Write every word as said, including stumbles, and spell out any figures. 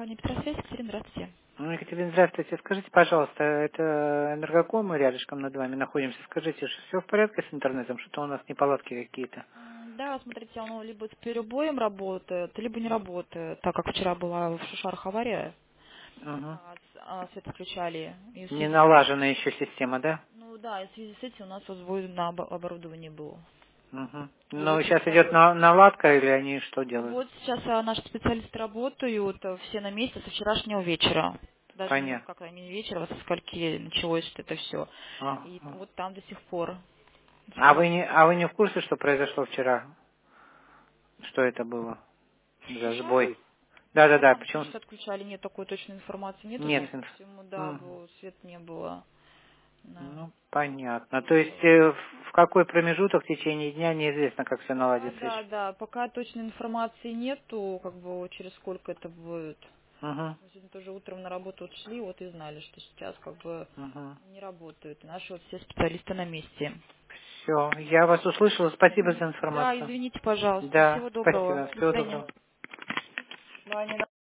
Компания «Петросвязь», Екатерина, здравствуйте. Ну, Екатерина, здравствуйте. Скажите, пожалуйста, это энергоком, мы рядышком над вами находимся. Скажите, все в порядке с интернетом? Что у нас неполадки какие-то? М, Да, смотрите, оно либо с перебоем работает, либо не работает, так как вчера была в Шушарах авария, Угу. а, с- а, свет отключали. И в Не связи с... налажена еще система, да? Ну да, и в связи с этим у нас вот сбой на обо- оборудовании был. Угу. И Ну, вот сейчас сейчас, идет на- наладка или они что делают? вот сейчас а, наши специалисты работают, а, все на месте со вчерашнего вечера. Даже не Понятно. как не вечера, а со скольки началось это все. А, И а. вот там до сих пор. А вы не, а вы не в курсе, что произошло вчера? Что это было В за Шушарах? сбой? Ну, Да-да-да, там почему? пишут, отключали, нет такой точной информации, нету, Нет. судя по инф- всему, да, М. был, свет не было. Да. Ну, понятно. То есть Вот. э, в в какой промежуток в течение дня неизвестно, как все Да, наладится да, еще. да, пока точной информации нету, как бы через сколько это будет. Угу. Мы сегодня тоже утром на работу ушли, вот и знали, что сейчас как бы Угу. не работают. И наши вот все специалисты на месте. Все, я вас услышала. Спасибо Мгм. за Да, информацию. извините, пожалуйста. Да, Всего доброго. спасибо. До Всего свидания. доброго. Ваня,